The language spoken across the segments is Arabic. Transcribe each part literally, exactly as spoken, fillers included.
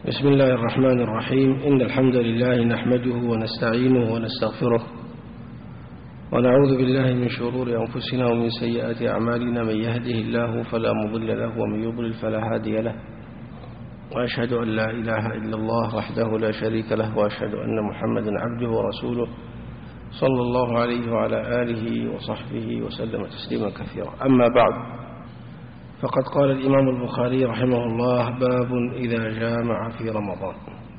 بسم الله الرحمن الرحيم. إن الحمد لله نحمده ونستعينه ونستغفره ونعوذ بالله من شرور أنفسنا ومن سيئات أعمالنا. من يهده الله فلا مضل له ومن يضلل فلا هادي له، وأشهد أن لا إله إلا الله وحده لا شريك له، وأشهد أن محمدا عبده ورسوله صلى الله عليه وعلى آله وصحبه وسلم تسليما كثيرا. أما بعد، فقد قال الإمام البخاري رحمه الله: باب إذا جامع في رمضان.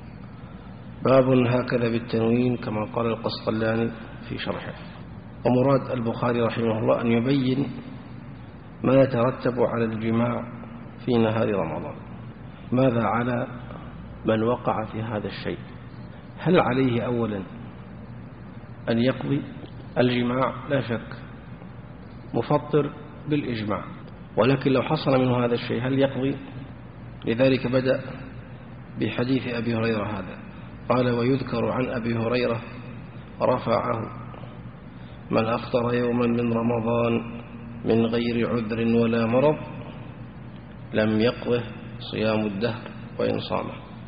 باب هكذا بالتنوين كما قال القسطلاني في شرحه. ومراد البخاري رحمه الله أن يبين ما يترتب على الجماع في نهار رمضان. ماذا على من وقع في هذا الشيء؟ هل عليه أولا أن يقضي الجماع؟ لا شك مفطر بالإجماع، ولكن لو حصل منه هذا الشيء هل يقضي؟ لذلك بدأ بحديث أبي هريرة هذا. قال: ويذكر عن أبي هريرة رفعه: من أفطر يوما من رمضان من غير عذر ولا مرض لم يقضه صيام الدهر وإن صامه.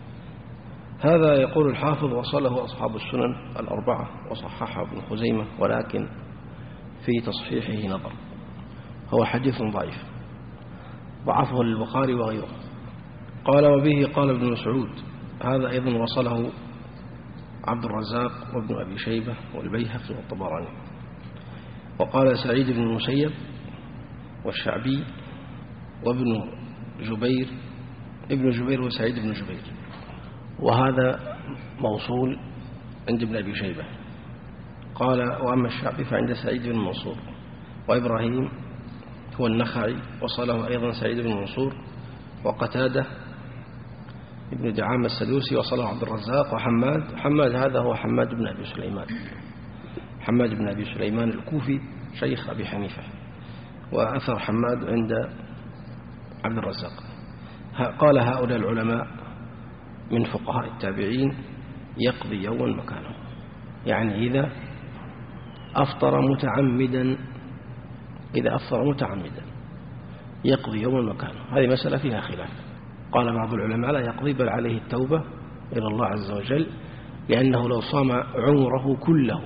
هذا يقول الحافظ وصله أصحاب السنن الأربعة وصححه ابن خزيمة، ولكن في تصحيحه نظر، هو حديث ضعيف ضعفه البخاري وغيره. قال: وبه قال ابن مسعود. هذا أيضا وصله عبد الرزاق وابن أبي شيبة والبيهقي والطبراني. وقال سعيد بن المسيب والشعبي وابن جبير ابن جبير وسعيد بن جبير، وهذا موصول عند ابن أبي شيبة. قال: وأما الشعبي فعند سعيد بن منصور، وإبراهيم هو النخعي وصله أيضا سعيد بن منصور، وقتادة ابن دعامة السدوسي وصله عبد الرزاق، وحماد حماد هذا هو حماد بن أبي سليمان حماد بن أبي سليمان الكوفي شيخ أبي حنيفة، وأثر حماد عند عبد الرزاق. قال هؤلاء العلماء من فقهاء التابعين: يقضي يوما مكانه، يعني إذا أفطر متعمدا إذا أفطر متعمدا يقضي يوما مكانه. هذه مسألة فيها خلاف. قال بعض العلماء: لا يقضي، بل عليه التوبة إلى الله عز وجل، لأنه لو صام عمره كله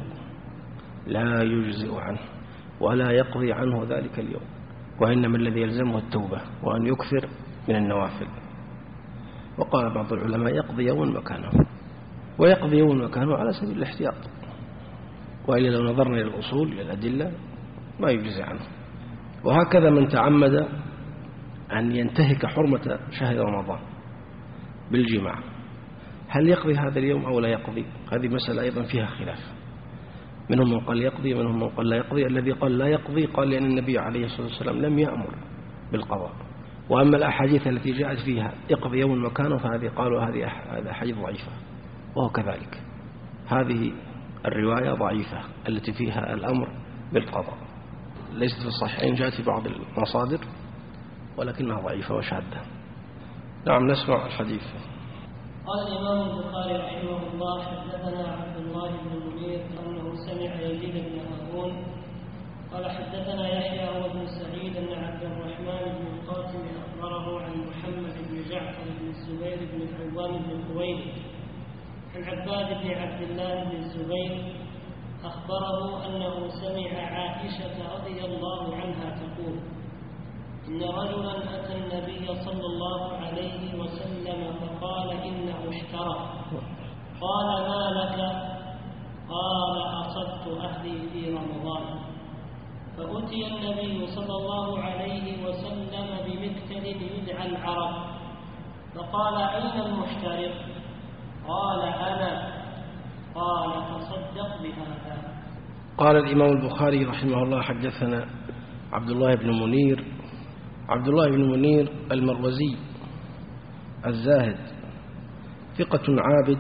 لا يجزئ عنه ولا يقضي عنه ذلك اليوم، وإنما الذي يلزمه التوبة وأن يكثر من النوافل. وقال بعض العلماء: يقضي يوما مكانه، ويقضي يوما مكانه على سبيل الاحتياط، وإلا لو نظرنا إلى الأصول إلى الأدلة ما يجزي عنه. وهكذا من تعمد أن ينتهك حرمة شهر رمضان بالجماع، هل يقضي هذا اليوم أو لا يقضي؟ هذه مسألة أيضا فيها خلاف. منهم من قال يقضي، منهم من قال لا يقضي. الذي قال لا يقضي قال لأن النبي عليه الصلاة والسلام لم يأمر بالقضاء. وأما الأحاديث التي جاءت فيها اقضي يوم مكانه فهذه قالوا هذه أحاديث ضعيفة، وهو كذلك. هذه الرواية ضعيفة التي فيها الأمر بالقضاء، ليست في الصحيحين، جاءت في بعض المصادر ولكنها ضعيفة وشاذة. نعم، نسمع الحديث. قال الإمام البخاري رحمه الله: حدثنا عبد الله بن منير أنه سمع يزيد بن هارون قال حدثنا يحيى هو بن سعيد أن عبد الرحمن بن القاسم أخبره عن محمد بن جعفر بن الزبير بن العوام بن خويلد عن عباد بن عبد الله بن الزبير أخبره أنه سمع عائشة رضي الله عنها تقول: إن رجلا أتى النبي صلى الله عليه وسلم فقال: إنه اشترى. قال: ما لك؟ قال: أصبت أهلي في رمضان. فأتي النبي صلى الله عليه وسلم بمكتل يدعى العرب، فقال: أين المحترق؟ قال: أنا. قال: تصدق بهذا. قال الإمام البخاري رحمه الله: حدثنا عبد الله بن منير. عبد الله بن منير المروزي الزاهد ثقة عابد،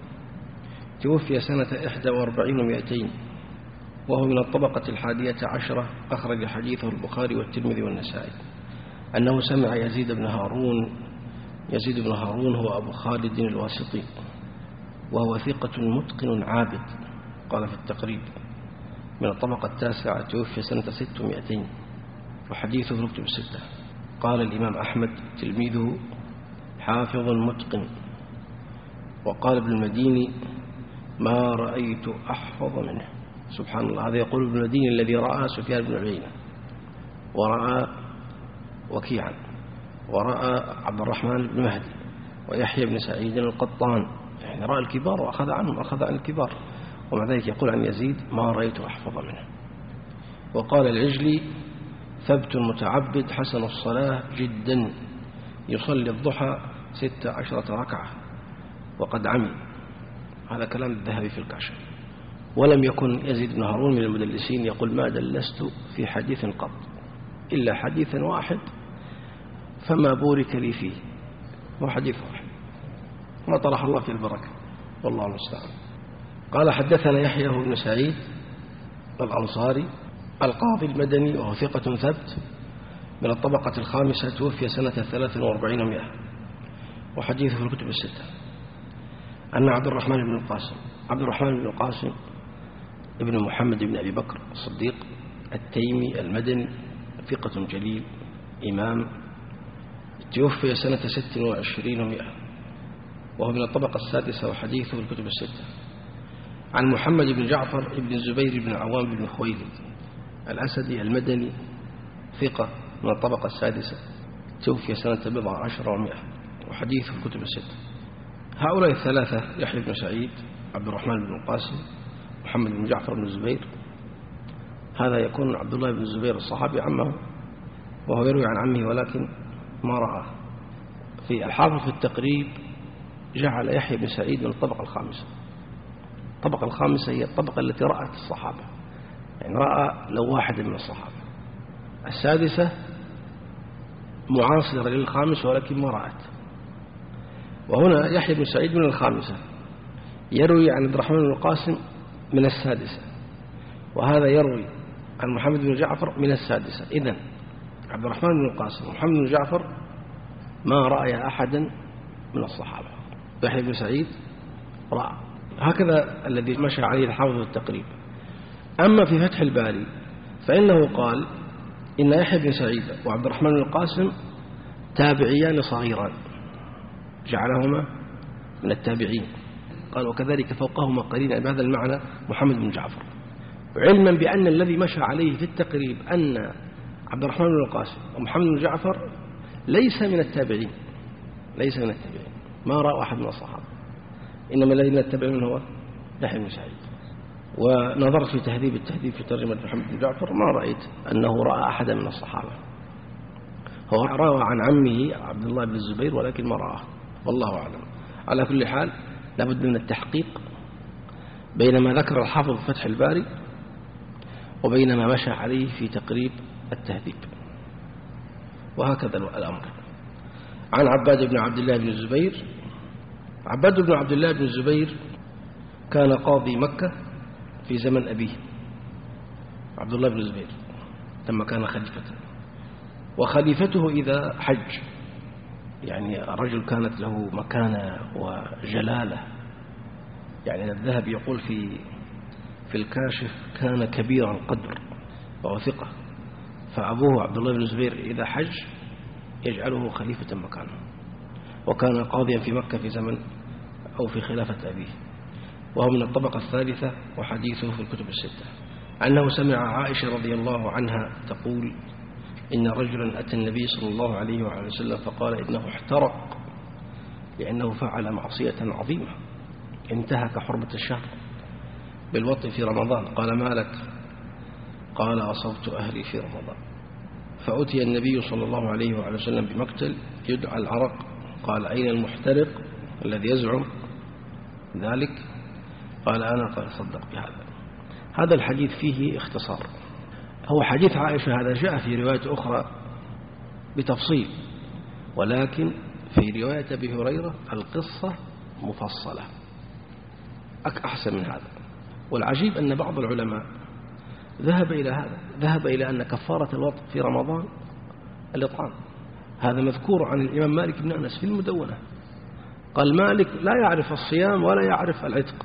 توفي سنة إحدى وأربعين ومائتين، وهو من الطبقة الحادية عشرة، أخرج حديثه البخاري والترمذي والنسائي. أنه سمع يزيد بن هارون. يزيد بن هارون هو أبو خالد الواسطي، وهو ثقة متقن عابد، قال في التقريب من الطبقة التاسعة، توفي سنة ست ومائتين، وحديثه نكتب ستة. قال الإمام أحمد تلميذه: حافظ متقن وقال ابن المديني ما رأيت أحفظ منه. سبحان الله، هذا يقول ابن المديني الذي رأى سفيان بن عيينة ورأى وكيعا ورأى عبد الرحمن بن مهدي ويحيى بن سعيد القطان، يعني رأى الكبار وأخذ عنهم، أخذ عن الكبار، ومع ذلك يقول عن يزيد ما رأيت أحفظ منه. وقال العجلي ثبت متعبد حسن الصلاة جدا، يصلي الضحى ست عشرة ركعة وقد عمي. هذا كلام الذهبي في الكاشف. ولم يكن يزيد بن هارون من المدلسين، يقول ما دلست في حديث قط إلا حديثا واحد فما بورك لي فيه، هو حديث واحد ما طرح الله في البركة، والله المستعان. قال حدثنا يحيى بن سعيد الأنصاري القاضي المدني وهو ثقة ثبت من الطبقة الخامسة، توفي سنة ثلاث وأربعين ومائة، وحديثه في الكتب الستة. أن عبد الرحمن بن القاسم عبد الرحمن بن القاسم ابن محمد بن أبي بكر الصديق التيمي المدني ثقة جليل إمام، توفي سنة ست وعشرين ومائة، وهو من الطبقة السادسة، وحديثه في الكتب الستة. عن محمد بن جعفر بن الزبير بن عوام بن خويلد الأسدي المدني ثقة من الطبقة السادسة، توفي سنة بضع عشر ومائة، وحديثه في الكتب الستة. هؤلاء الثلاثة يحيى بن سعيد، عبد الرحمن بن القاسم، محمد بن جعفر بن الزبير، هذا يكون عبد الله بن الزبير الصحابي عمه، وهو يروي عن عمه ولكن ما رآه. في الحافظ في التقريب جعل يحيى بن سعيد من الطبقة الخامسة. الطبقة الخامسة هي الطبقة التي رأت الصحابة، يعني رأى لو واحد من الصحابة. السادسة معاصرة للخامس ولكن ما رأت. وهنا يحيى بن سعيد من الخامسة يروي عن عبد الرحمن بن القاسم من السادسة، وهذا يروي عن محمد بن جعفر من السادسة. إذن عبد الرحمن بن القاسم ومحمد بن جعفر ما رأي أحدا من الصحابة، يحيى بن سعيد رأى. هكذا الذي مشى عليه الحافظ التقريب. أما في فتح الباري فإنه قال إن يحيى بن سعيد وعبد الرحمن بن القاسم تابعيان صغيران، جعلهما من التابعين. قال وكذلك فوقهما قرينا بهذا المعنى محمد بن جعفر، علما بأن الذي مشى عليه في التقريب أن عبد الرحمن بن القاسم ومحمد بن جعفر ليس من التابعين، ليس من التابعين، ما رأى أحد من الصحابة، إنما الذي من التابعين هو يحيى بن سعيد. ونظرت في تهذيب التهذيب في ترجمة محمد بن جعفر ما رأيت أنه رأى أحدا من الصحابة. هو روى عن عمه عبد الله بن الزبير ولكن ما رآه، والله أعلم. على كل حال لابد من التحقيق بين ما ذكر الحافظ في فتح الباري وبين ما مشى عليه في تقريب التهذيب، وهكذا الأمر. عن عباد بن عبد الله بن الزبير. عباد بن عبد الله بن الزبير كان قاضي مكة في زمن أبيه عبد الله بن الزبير لما كان خليفة، وخليفته إذا حج، يعني الرجل كانت له مكانة وجلالة. يعني الذهب يقول في في الكاشف كان كبيرا القدر وهو ثقة، فأبوه عبد الله بن الزبير إذا حج يجعله خليفة مكانه، وكان قاضيا في مكة في زمن أو في خلافة أبيه، وهو من الطبقة الثالثة، وحديثه في الكتب الستة. أنه سمع عائشة رضي الله عنها تقول إن رجلا أتى النبي صلى الله عليه وعلى وسلم فقال إنه احترق لأنه فعل معصية عظيمة انتهك حرمة الشهر بالوطء في رمضان. قال ما لك؟ قال أصبت أهلي في رمضان. فأتي النبي صلى الله عليه وعلى وسلم بمقتل يدعى العرق. قال أين المحترق الذي يزعم ذلك؟ قال أنا. قال صدق بهذا. هذا الحديث فيه اختصار، هو حديث عائشة هذا جاء في رواية أخرى بتفصيل، ولكن في رواية أبي هريرة القصة مفصلة أحسن من هذا. والعجيب أن بعض العلماء ذهب إلى هذا، ذهب إلى أن كفارة الوطء في رمضان الإطعام. هذا مذكور عن الإمام مالك بن أنس في المدونة. قال مالك لا يعرف الصيام ولا يعرف العتق،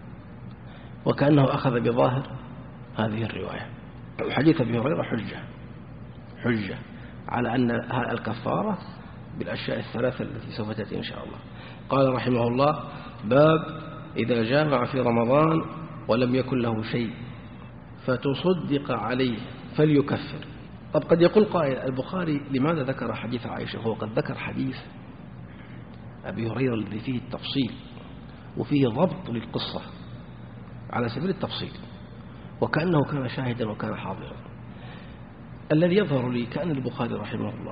وكأنه أخذ بظاهر هذه الرواية. حديث أبي هريرة حجة حجة على أن الكفارة بالأشياء الثلاثة التي سوف تأتي إن شاء الله. قال رحمه الله باب إذا جامع في رمضان ولم يكن له شيء فتصدق عليه فليكفر. طب قد يقول قائل البخاري لماذا ذكر حديث عائشة؟ هو قد ذكر حديث أبي هريرة الذي فيه التفصيل وفيه ضبط للقصة على سبيل التفصيل، وكأنه كان شاهدا وكان حاضرا. الذي يظهر لي كأن البخاري رحمه الله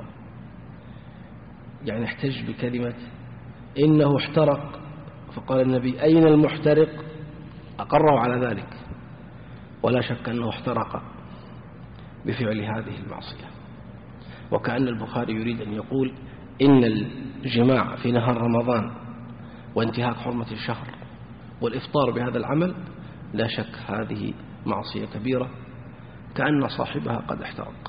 يعني احتج بكلمة إنه احترق فقال النبي أين المحترق؟ أقره على ذلك، ولا شك أنه احترق بفعل هذه المعصية. وكأن البخاري يريد أن يقول إن الجماع في نهار رمضان وانتهاك حرمة الشهر والإفطار بهذا العمل لا شك هذه معصية كبيرة، كأن صاحبها قد احترق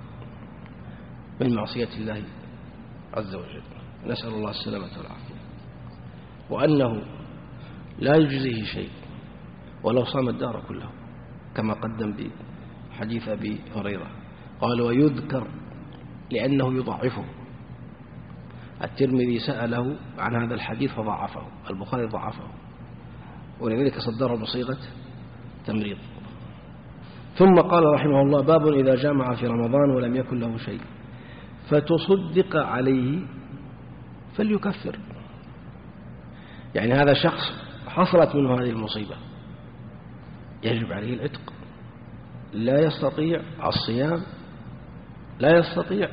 من معصية الله عز وجل، نسأل الله السلامة والعافية. وأنه لا يجزيه شيء ولو صام الدار كله، كما قدم بحديث أبي هريرة. قال ويذكر لأنه يضعفه. الترمذي سأله عن هذا الحديث فضعفه، البخاري ضعفه، ولذلك صدره بصيغة تمريض. ثم قال رحمه الله باب إذا جامع في رمضان ولم يكن له شيء فتصدق عليه فليكفر. يعني هذا شخص حصلت منه هذه المصيبة يجب عليه العتق، لا يستطيع الصيام، لا يستطيع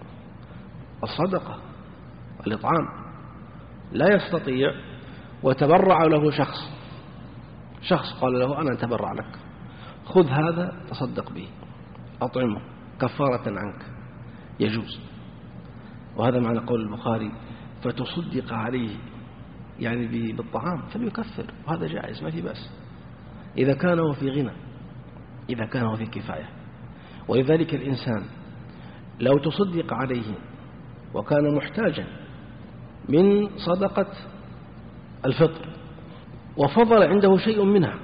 الصدقة الإطعام، لا يستطيع، وتبرع له شخص شخص قال له أنا أتبرع لك، خذ هذا تصدق به أطعمه كفارة عنك، يجوز. وهذا معنى قول البخاري فتصدق عليه، يعني بالطعام فليكفر، وهذا جائز ما في بأس إذا كان هو في غنى، إذا كان هو في كفاية. ولذلك الإنسان لو تصدق عليه وكان محتاجا من صدقة الفطر وفضل عنده شيء منها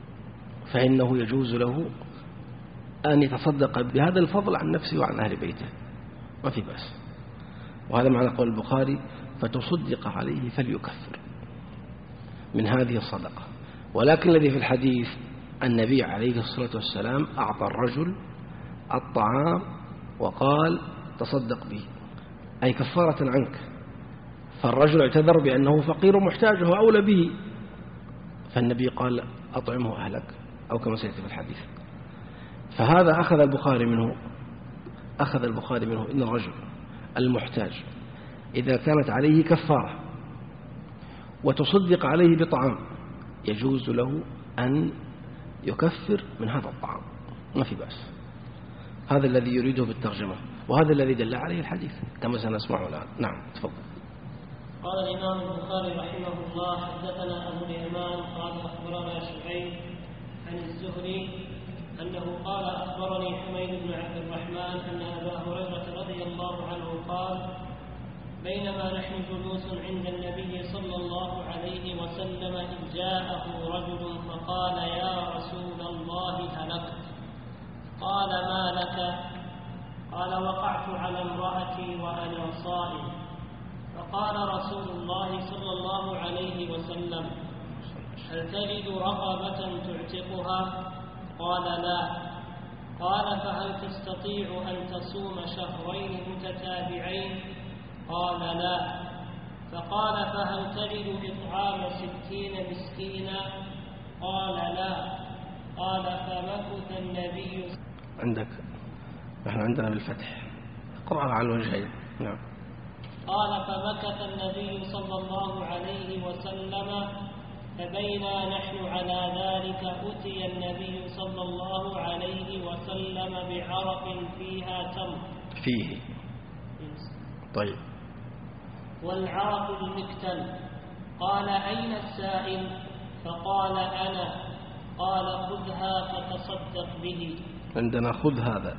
فإنه يجوز له أن يتصدق بهذا الفضل عن نفسه وعن أهل بيته، ما في بأس. وهذا معنى قول البخاري فتصدق عليه فليكفر من هذه الصدقة. ولكن الذي في الحديث النبي عليه الصلاة والسلام أعطى الرجل الطعام وقال تصدق به، أي كفارة عنك. فالرجل اعتذر بأنه فقير محتاج وهو أولى به، فالنبي قال أطعمه أهلك، أو كما سيأتي في الحديث. فهذا أخذ البخاري منه أخذ البخاري منه إن الرجل المحتاج إذا كانت عليه كفارة وتصدق عليه بطعام يجوز له أن يكفر من هذا الطعام، ما في بأس. هذا الذي يريده بالترجمة، وهذا الذي دل عليه الحديث كما سنسمعه الآن. نعم تفضل. قال الإمام البخاري رحمه الله حدثنا أبو اليمان قال أخبرنا شعيب عن الزهري أنه قال أخبرني حميد بن عبد الرحمن أن أبا هريرة رضي الله عنه قال بينما نحن جلوس عند النبي صلى الله عليه وسلم إذ جاءه رجل فقال يا رسول الله هلكت. قال ما لك؟ قال وقعت على امرأتي وأنا صائم. فقال رسول الله صلى الله عليه وسلم هل تجد رقبة تعتقها؟ قال لا. قال فهل تستطيع أن تصوم شهرين متتابعين؟ قال لا. فقال فهل تجد إطعام ستين مسكينا؟ قال لا. قال فمكث النبي. عندك نحن عندنا بالفتح، اقرأها على الوجهين. نعم. قال فمكث النبي صلى الله عليه وسلم فبينا نحن على ذلك أتي النبي صلى الله عليه وسلم بعرق فيها تمر فيه طيب والعرق المكتل. قال أين السائل؟ فقال أنا. قال خذها فتصدق به. عندنا خذ هذا،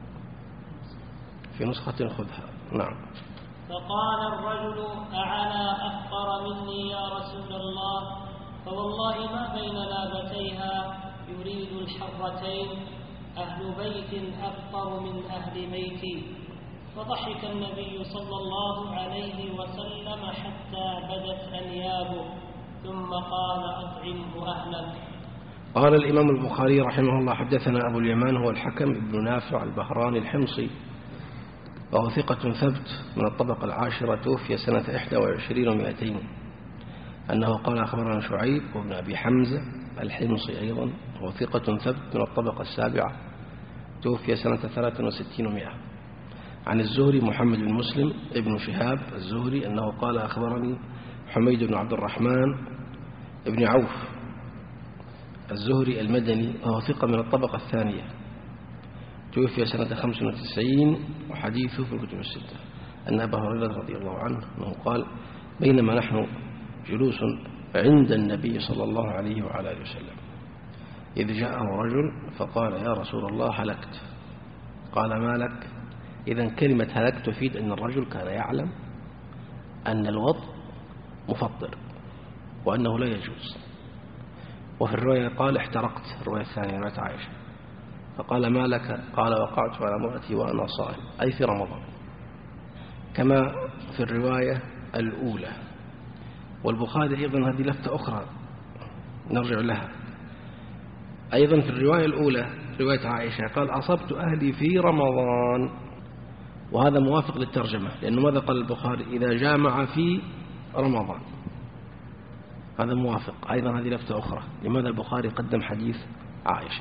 في نسخة خذها. نعم. فقال الرجل أعلى أفقر مني يا رسول الله؟ فوالله ما بين لابتيها يريد الحرتين أهل بيت أفقر من أهل بيتي. فضحك النبي صلى الله عليه وسلم حتى بدت أنيابه ثم قال أطعمه أهلك. قال الإمام البخاري رحمه الله حدثنا أبو اليمان هو الحكم ابن نافع البهراني الحمصي، وهو ثقة ثبت من الطبقة العاشرة، توفي سنة إحدى وعشرين ومائتين، أنه قال أخبرنا شعيب وابن أبي حمزة الحمصي أيضا، وهو ثقة ثبت من الطبقة السابعة، توفي سنة ثلاث وستين ومائة. عن الزهري محمد بن مسلم ابن شهاب الزهري أنه قال أخبرني حميد بن عبد الرحمن ابن عوف الزهري المدني، وهو ثقة من الطبقة الثانية، توفي سنة خمس وتسعين، وحديثه في الكتب الستة، أن أبا هريرة رضي الله عنه أنه قال بينما نحن جلوس عند النبي صلى الله عليه وعلى آله وسلم إذ جاءه رجل فقال يا رسول الله هلكت. قال ما لك؟ إذن كلمة هلكت تفيد أن الرجل كان يعلم أن الوضع مفطر وأنه لا يجوز. وفي الرواية قال احترقت، الرواية الثانية رواية عائشة، فقال ما لك؟ قال وقعت على امرأتي وأنا صائم، أي في رمضان، كما في الرواية الأولى. والبخاري أيضا هذه لفتة أخرى نرجع لها، أيضا في الرواية الأولى رواية عائشة قال أصبت أهلي في رمضان، وهذا موافق للترجمة، لأنه ماذا قال البخاري؟ إذا جامع في رمضان، هذا موافق. أيضا هذه لفتة أخرى، لماذا البخاري قدم حديث عائشة؟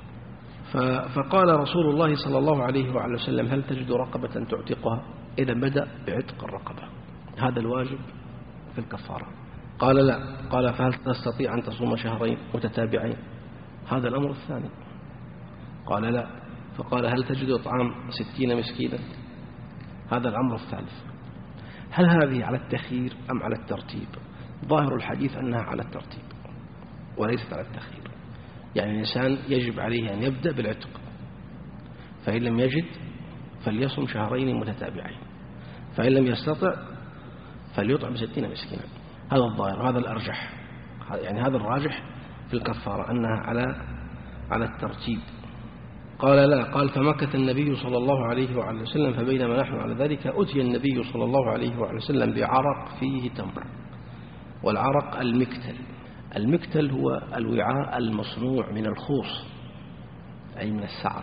فقال رسول الله صلى الله عليه وعلى وسلم هل تجد رقبة تعتقها؟ إذا بدأ بعتق الرقبة، هذا الواجب في الكفارة. قال لا. قال فهل تستطيع أن تصوم شهرين متتابعين؟ هذا الأمر الثاني. قال لا. فقال هل تجد طعام ستين مسكينا؟ هذا الأمر الثالث. هل هذه على التخيير أم على الترتيب؟ ظاهر الحديث أنها على الترتيب وليست على التخيير، يعني الإنسان يجب عليه أن يبدأ بالعتق، فإن لم يجد فليصم شهرين متتابعين، فإن لم يستطع فليطعم ستين مسكينا. هذا الظاهر، هذا الأرجح، يعني هذا الراجح في الكفارة أنها على على الترتيب. قال لا. قال فمكث النبي صلى الله عليه وعلى وسلم فبينما نحن على ذلك أتي النبي صلى الله عليه وعلى وسلم بعرق فيه تمر. والعرق المكتل، المكتل هو الوعاء المصنوع من الخوص أي من السعف،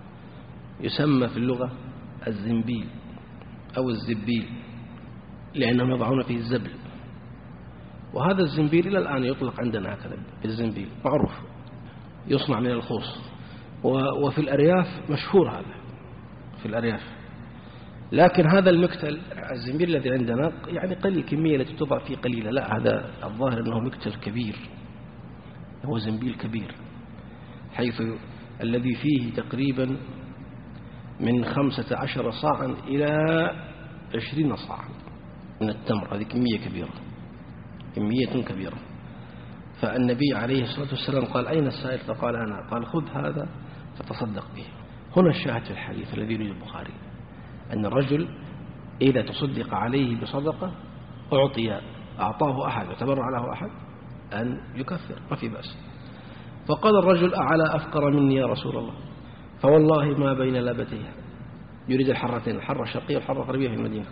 يسمى في اللغة الزنبيل أو الزبيل، لأنهم يضعون فيه الزبل. وهذا الزنبيل إلى الآن يطلق عندنا هكذا بالزنبيل، معروف، يصنع من الخوص. وفي الأرياف مشهور هذا في الأرياف، لكن هذا المكتل الزنبيل الذي عندنا يعني قليل، كمية التي تضع فيه قليلة. لا، هذا الظاهر أنه مكتل كبير، هو زنبيل كبير، حيث الذي فيه تقريبا من خمسة عشر صاعا إلى عشرين صاعا من التمر. هذه كمية كبيرة، كمية كبيرة. فالنبي عليه الصلاة والسلام قال أين السائل؟ فقال أنا. قال خذ هذا فتصدق به. هنا الشاهد في الحديث الذي يريد البخاري، أن الرجل إذا تصدق عليه بصدقة أعطي أعطاه أحد وتبرع له أحد أن يكفر، ما في بأس. فقال الرجل أعلى أفقر مني يا رسول الله؟ فوالله ما بين لابتيها، يريد الحرتين، الحرة الشرقية والحرة الغربية في المدينة،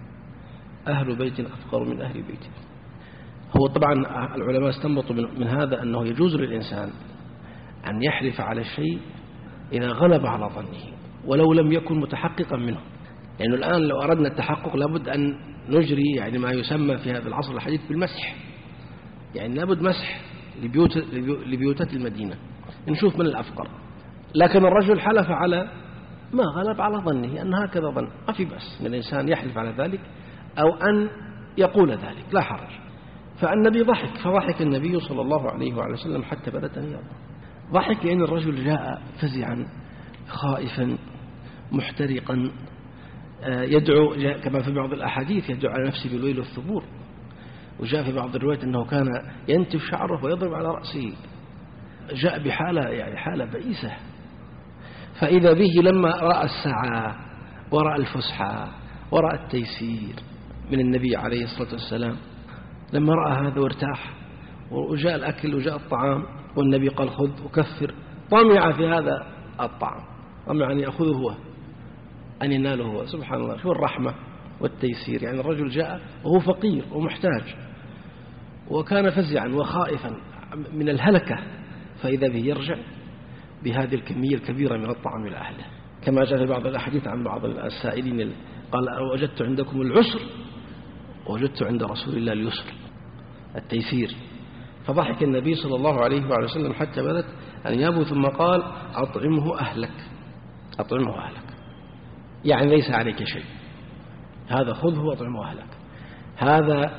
أهل بيت أفقر من أهل بيته. هو طبعا العلماء استنبطوا من هذا أنه يجوز للإنسان أن يحلف على الشيء إذا غلب على ظنه ولو لم يكن متحققا منه. لأنه يعني الآن لو أردنا التحقق لابد أن نجري يعني ما يسمى في هذا العصر الحديث بالمسح، يعني لابد مسح لبيوت لبيوتات المدينة نشوف من الأفقر. لكن الرجل حلف على ما غلب على ظنه أن هكذا ظن، ما في بأس من الإنسان يحلف على ذلك أو أن يقول ذلك، لا حرج. فالنبي ضحك، فضحك النبي صلى الله عليه وعلى وسلم حتى بدت أنيابه. ضحك لأن الرجل جاء فزعا خائفا محترقا، يدعو كما في بعض الأحاديث يدعو على نفسه بالويل والثبور. وجاء في بعض الروايات أنه كان ينتف شعره ويضرب على رأسه، جاء بحالة يعني حالة بئيسة. فإذا به لما رأى السعة ورأى الفسحة ورأى التيسير من النبي عليه الصلاة والسلام، لما رأى هذا وارتاح وجاء الأكل وجاء الطعام والنبي قال خذ وكفر، طمع في هذا الطعام، طمع أن يأخذه هو، أن يناله هو. سبحان الله، شو الرحمة والتيسير. يعني الرجل جاء وهو فقير ومحتاج وكان فزعا وخائفا من الهلكة، فإذا به يرجع بهذه الكمية الكبيرة من الطعام إلى أهله، كما جاء في بعض الأحاديث عن بعض السائلين قال وجدت عندكم العسر وجدت عند رسول الله اليسر التيسير، فضحك النبي صلى الله عليه وعلى وسلم حتى بدت أنيابه ثم قال أطعمه أهلك، أطعمه أهلك، يعني ليس عليك شيء، هذا خذه وأطعمه أهلك. هذا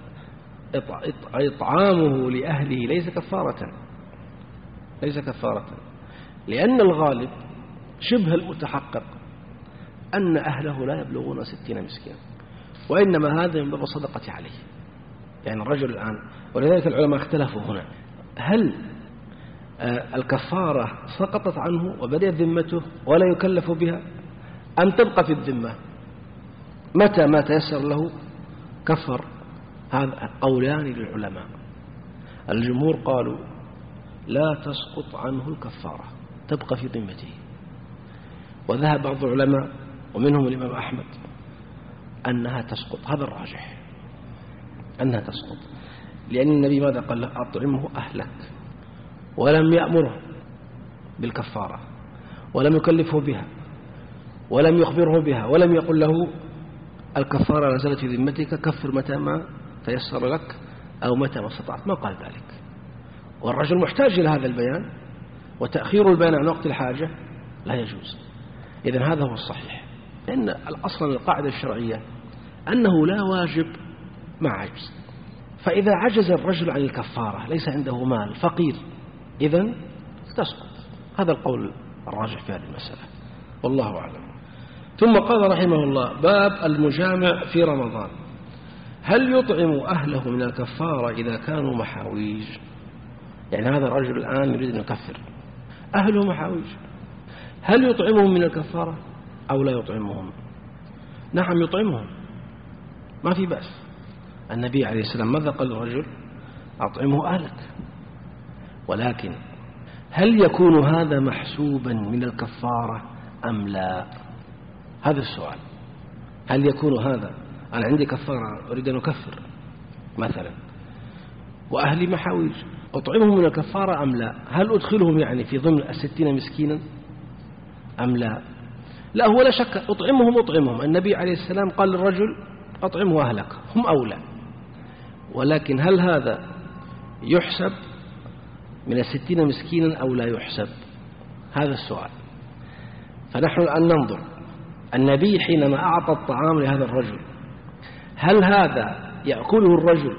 إطعامه لأهله ليس كفارة، ليس كفارة، لأن الغالب شبه المتحقق أن أهله لا يبلغون ستين مسكينا، وإنما هذا من باب الصدقة عليه. يعني الرجل الآن، ولذلك العلماء اختلفوا هنا، هل الكفارة سقطت عنه وبدأت ذمته ولا يكلف بها، أم تبقى في الذمة؟ متى ما تيسر له كفر. هذا قولان للعلماء. الجمهور قالوا لا تسقط عنه الكفارة، تبقى في ذمته. وذهب بعض العلماء ومنهم الإمام أحمد أنها تسقط، هذا الراجح أنها تسقط، لأن النبي ماذا قال له؟ أطعمه أهلك، ولم يأمره بالكفارة ولم يكلفه بها ولم يخبره بها ولم يقل له الكفارة نزلت في ذمتك كفر متى ما تيسر لك أو متى ما استطعت، ما قال ذلك. والرجل محتاج إلى هذا البيان، وتأخير البيان عن وقت الحاجة لا يجوز. إذن هذا هو الصحيح، لأن الأصل القاعدة الشرعية أنه لا واجب مع عجز، فإذا عجز الرجل عن الكفارة ليس عنده مال فقير إذن تسقط. هذا القول الراجح في هذه المسألة، والله أعلم. ثم قال رحمه الله باب المجامع في رمضان، هل يطعم أهله من الكفارة إذا كانوا محاويج؟ يعني هذا الرجل الآن يريد أن يكفر، أهله محاويج، هل يطعمهم من الكفارة أو لا يطعمهم؟ نعم يطعمهم، ما في بأس. النبي عليه السلام ماذا قال للرجل؟ أطعمه أهلك. ولكن هل يكون هذا محسوبا من الكفارة أم لا؟ هذا السؤال. هل يكون هذا، أنا عندي كفارة أريد أن أكفر مثلا وأهلي محاويج، أطعمهم من الكفارة أم لا؟ هل أدخلهم يعني في ضمن الستين مسكينا أم لا؟ لا، هو لا شك أطعمهم أطعمهم. النبي عليه السلام قال للرجل أطعمه أهلك، هم أولى. ولكن هل هذا يحسب من الستين مسكينا أو لا يحسب؟ هذا السؤال. فنحن الآن ننظر النبي حينما أعطى الطعام لهذا الرجل، هل هذا يأكله الرجل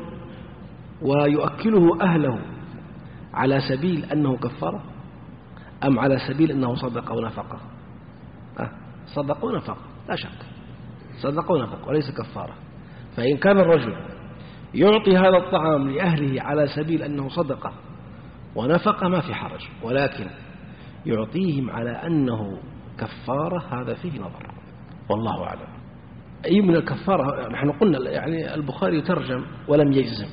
ويؤكله أهله على سبيل أنه كفارة أم على سبيل أنه صدق ونفقة؟ أه صدق ونفقة لا شك، صدق ونفقة وليس كفارة. فإن كان الرجل يعطي هذا الطعام لأهله على سبيل أنه صدقة ونفقة ما في حرج، ولكن يعطيهم على أنه كفارة هذا فيه نظر، والله أعلم. أي من الكفارة؟ نحن قلنا يعني البخاري ترجم ولم يجزم،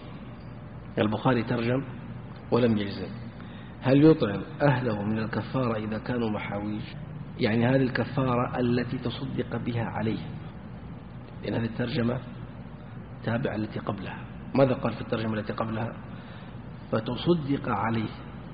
البخاري ترجم ولم يجزم. هل يطعم أهله من الكفارة إذا كانوا محاويج؟ يعني هذه الكفارة التي تصدق بها عليه، لأن هذه الترجمة تابعة التي قبلها. ماذا قال في الترجمة التي قبلها؟ فتصدق عليه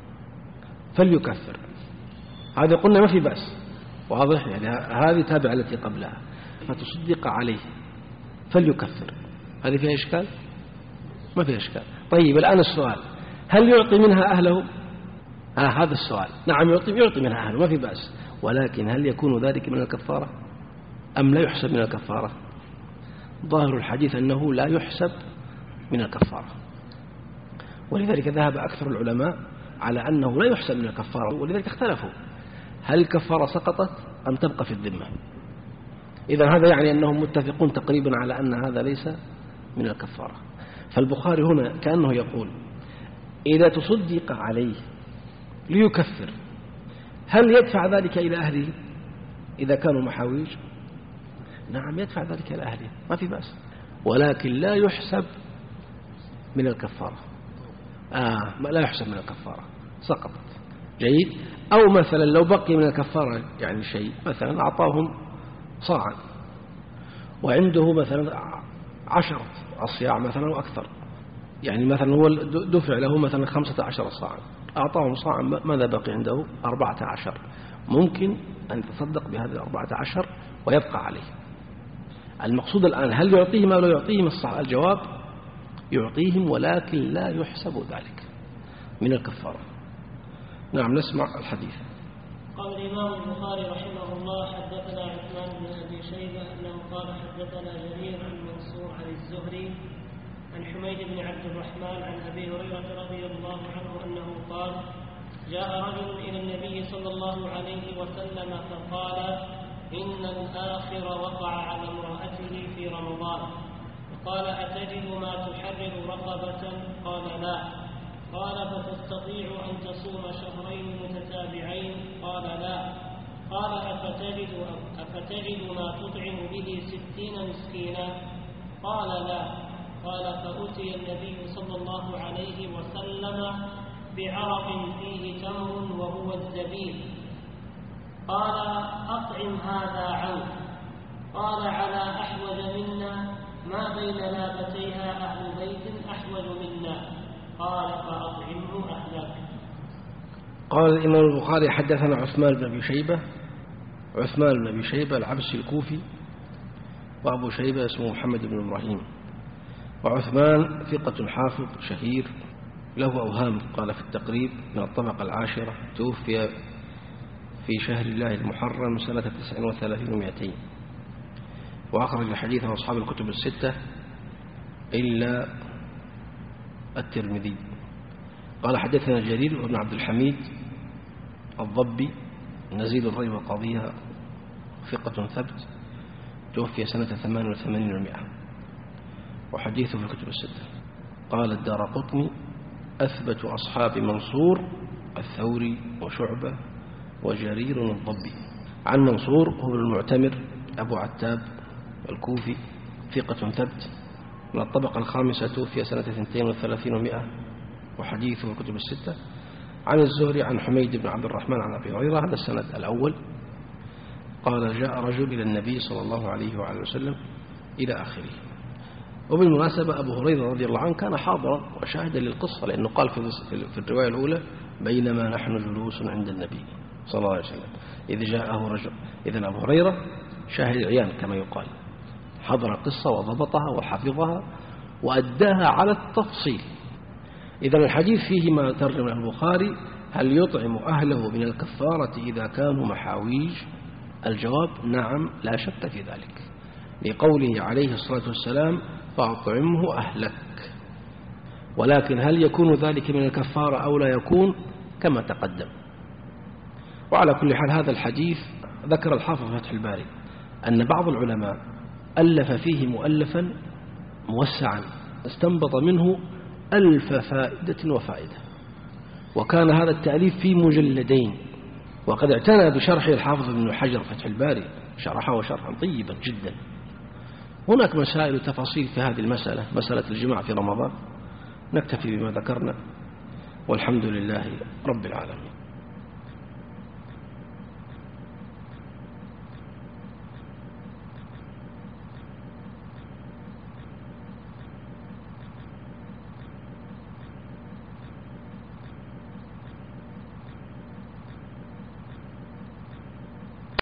فليكفر. هذا قلنا ما في بأس، واضح، يعني هذه تابعة التي قبلها، فتصدق عليه فليكفر. هذه فيها إشكال؟ ما فيها إشكال. طيب الآن السؤال، هل يعطي منها أهله؟ آه هذا السؤال. نعم يعطي, يعطي منها أهله ما في بأس، ولكن هل يكون ذلك من الكفارة أم لا يحسب من الكفارة؟ ظاهر الحديث أنه لا يحسب من الكفارة، ولذلك ذهب أكثر العلماء على أنه لا يحسب من الكفارة، ولذلك اختلفوا هل الكفارة سقطت أم تبقى في الذمة. إذا هذا يعني أنهم متفقون تقريبا على أن هذا ليس من الكفارة. فالبخاري هنا كأنه يقول إذا تصدق عليه ليكفر، هل يدفع ذلك إلى أهله إذا كانوا محاويج؟ نعم يدفع ذلك إلى أهله ما في بأس، ولكن لا يحسب من الكفارة. آه لا يحسب من الكفارة، سقطت. جيد. أو مثلا لو بقي من الكفارة يعني شيء، مثلا أعطاهم صاعا وعنده مثلا عشرة أصياع مثلا وأكثر، يعني مثلا هو دفع له مثلا خمسة عشر صاعا، أعطاهم صاعا، ماذا بقي عنده؟ أربعة عشر. ممكن أن يتصدق بهذه الأربعة عشر ويبقى عليه. المقصود الآن هل يعطيهم أو لا يعطيهم؟ الجواب يعطيهم، ولكن لا يحسب ذلك من الكفارة. نعم، نسمع الحديث. قال الإمام البخاري رحمه الله: حدثنا عثمان بن أبي شيبة أنه قال حدثنا جرير عن منصور عن الزهري عن حميد بن عبد الرحمن عن أبي هريرة رضي الله عنه أنه قال: جاء رجل إلى النبي صلى الله عليه وسلم فقال: إن الآخر وقع على امرأته في رمضان، فقال: أتجد ما تحرر رقبة؟ قال: لا. قال: فتستطيع أن تصوم شهرين متتابعين؟ قال: لا. قال: أفتجد, أفتجد ما تطعم به ستين مسكينا؟ قال: لا. قال: فأتي النبي صلى الله عليه وسلم بعرق فيه تمر وهو الزبيب، قال: أطعم هذا عنه. قال: على أحوج منا، ما بين لابتيها أهل بيت أحوج منا. قال: فأطعمه أهلك. قال الإمام البخاري: حدثنا عثمان بن أبي شيبة. عثمان بن أبي شيبة العبسي الكوفي، وأبو شيبة اسمه محمد بن إبراهيم. وعثمان ثقة حافظ شهير، له أوهام، قال في التقريب من الطبقة العاشرة، توفي في شهر الله المحرم سنة تسع وثلاثين ومائتين، وأخرج حديثه أصحاب الكتب الستة إلا الترمذي. قال: حدثنا جرير بن عبد الحميد الضبي نزيل الري وقاضيها، ثقة ثبت، توفي سنة ثمان وثمانين ومائة، وحديثه في الكتب الستة. قال الدارقطني: أثبت أصحاب منصور الثوري وشعبة وجرير الضبي. عن منصور هو المعتمر أبو عتاب الكوفي، ثقة ثبت، من الطبقة الخامسة، توفي سنة اثنتين وثلاثين ومائة، وحديثه في الكتب الستة. عن الزهري عن حميد بن عبد الرحمن عن أبي هريرة، هذا السند الأول. قال: جاء رجل إلى النبي صلى الله عليه وعلى وسلم إلى آخره. وبالمناسبة أبو هريرة رضي الله عنه كان حاضرا وشاهدا للقصة، لأنه قال في الرواية الأولى: بينما نحن جلوس عند النبي صلى الله عليه وسلم إذ جاءه رجل. إذن أبو هريرة شاهد عيان كما يقال، حضر القصة وضبطها وحفظها وأداها على التفصيل. إذن الحديث فيه ما ترجم البخاري: هل يطعم أهله من الكفارة إذا كانوا محاويج؟ الجواب: نعم، لا شك في ذلك، لقوله عليه الصلاة والسلام: فأطعمه أهلك. ولكن هل يكون ذلك من الكفارة أو لا يكون؟ كما تقدم. وعلى كل حال هذا الحديث ذكر الحافظ فتح الباري أن بعض العلماء ألف فيه مؤلفا موسعا استنبط منه ألف فائدة وفائدة، وكان هذا التأليف في مجلدين، وقد اعتنى بشرح الحافظ ابن حجر فتح الباري، شرحه شرحا طيبا جدا. هناك مسائل وتفاصيل في هذه المسألة، مسألة الجماع في رمضان. نكتفي بما ذكرنا، والحمد لله رب العالمين.